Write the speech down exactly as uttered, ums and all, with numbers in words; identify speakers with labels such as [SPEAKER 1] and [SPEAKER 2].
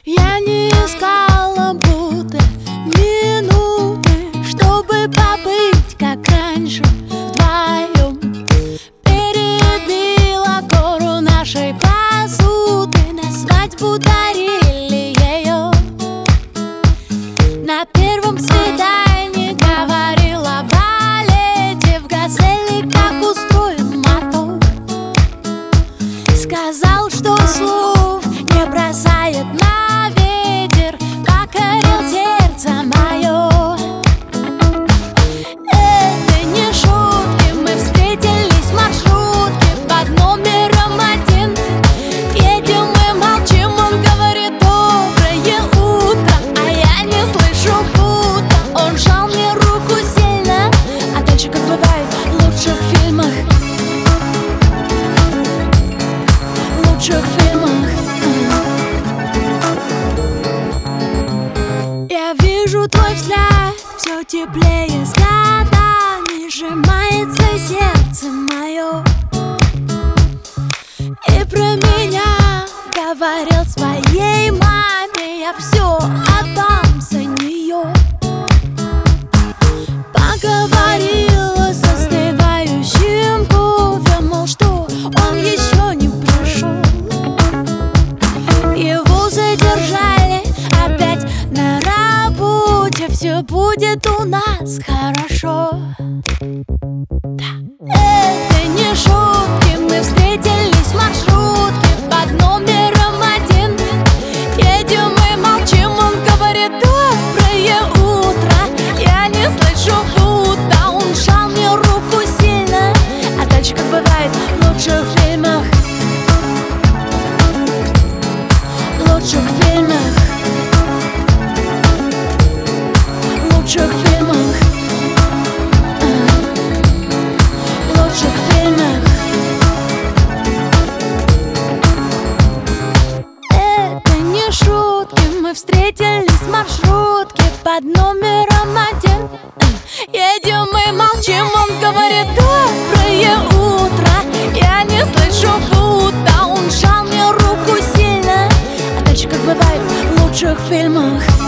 [SPEAKER 1] Я не искала будто минуты, чтобы побыть как раньше вдвоем. Перебила гору нашей посуды, на свадьбу дарили ее. На первом свидании говорила о балете, в «Газели» как устроен мотор. Сказал, что слов не бросает на ветер, покорил сердце мое. Это не шутки, мы встретились в маршрутке под номером один. Едем и молчим, он говорит доброе утро, а я не слышу, будто он жал мне руку сильно. А дальше, как бывает в лучших фильмах, в лучших фильмах, я вижу твой взгляд, все теплее с годами, сжимается сердце мое. И про меня говорил своей маме, я все отдам за нее. Поговорила с остывающим кофе, мол, что он еще не пришел. Его задержали опять на работе, все будет у нас хорошо. Да. Это не шутки, мы встретились в маршрутке под номером один. Едем и молчим, он говорит доброе утро, я не слышу, будто он сжал мне руку сильно. А дальше, как бывает в лучших фильмах, в лучших фильмах, в лучших фильмах, в лучших фильмах. Это не шутки, мы встретились в маршрутке под номером один. Едем и молчим, он говорит доброе утро, я не слышу, будто он сжал мне руку сильно. А дальше, как бывает в лучших фильмах.